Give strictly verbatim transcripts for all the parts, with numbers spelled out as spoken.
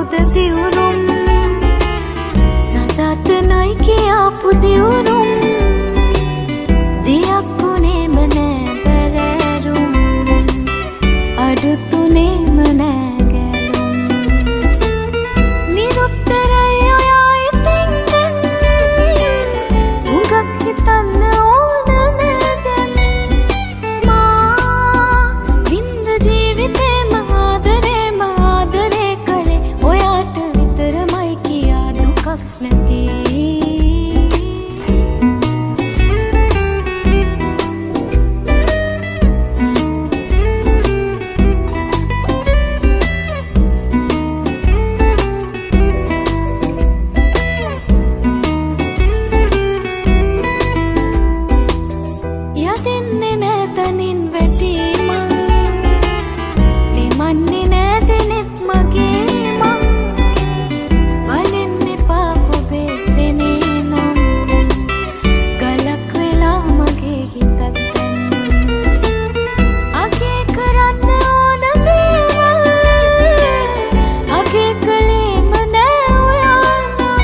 කවුද දියුරුම් සදත් නයි කියාපු දියුරුම් දියක්කුනේම නෑ බැරෑරුම් අඩුතුනේම නෑ ගැලුම් නිරුත්තරයි ඔයා ඉතින් දැන් උඟක් හිතන්න ඕන නෑ දැන් මා වින්ද ජීවිතේම ආදරේම ආදරේ කළේ ඔයාට විතරමයි කියා දුකක් නැති යදින්නේ නෑ තනින් වැටීමක් දෙමන්නේ නෑ දෙනෙත් මගේ මං බලෙන්න එපා ඔබේ සෙනේ නම් ගලක් වෙලා මගේ හිතත් දැන් අගේ කරන්න ඕන දේවල් අගේ කලේම නෑ ඔයා නම්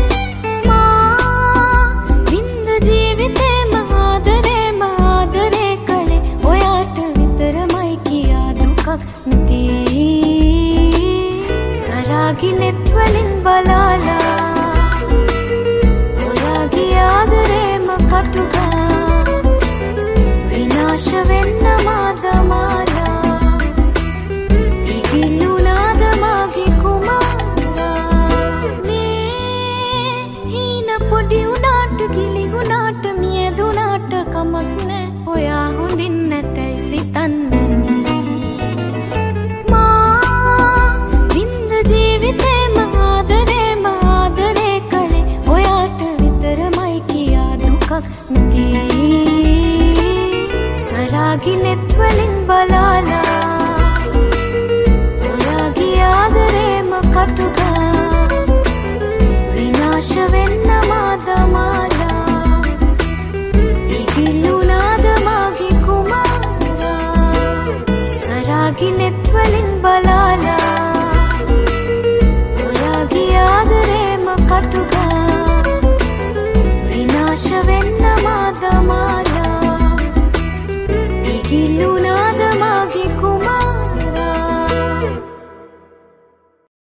මා වින්ද ජීවිතේම ආදරේම ආදරේ කළේ ඔයාට විතරමයි කියා දුකක් නැති සරාගි නෙත් වලින් බලාලා ඔයාගේ ආදරේම කටුකා විනාශ වෙන්න මාදමාලා ඉගිල්ලුනාද මාගේ කුමාරා මේ හීන පොඩි උනාට ගිලිහුනාට මියදුනාට කමක් නෑ ඔයා හොඳින් නැතයි සිතන්නේ මා වින්ද ජීවිතේම ආදරේම ආදරේ කළේ ඔයාට විතරමයි කියා දුකක් නැති සරාගි නෙත් වලින් බලාලා ඔයාගේ ආදරේම කටුකා විනාශ වෙන්න මාදමාලා ඉගිල්ලුනාද මාගේ කුමාරා සරාගි නෙත් වලින් බලාලා ඔයාගේ ආදරේම කටුකා විනාශ වෙන්න